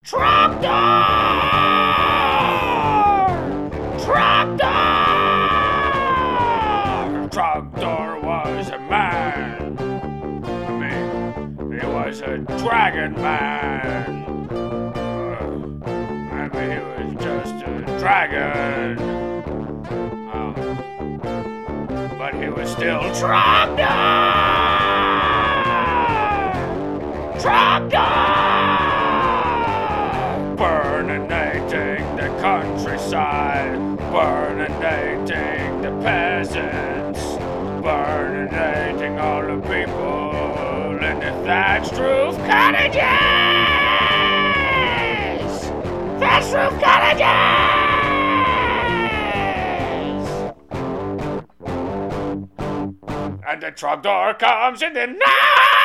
Trogdor was a man. I mean, he was a dragon man. Maybe he was just a dragon. But he was still Trogdor! Burninating the countryside, burninating the peasants, burninating all the people in the thatched roof cottages! Thatched roof cottages! And the Trogdor comes in the night!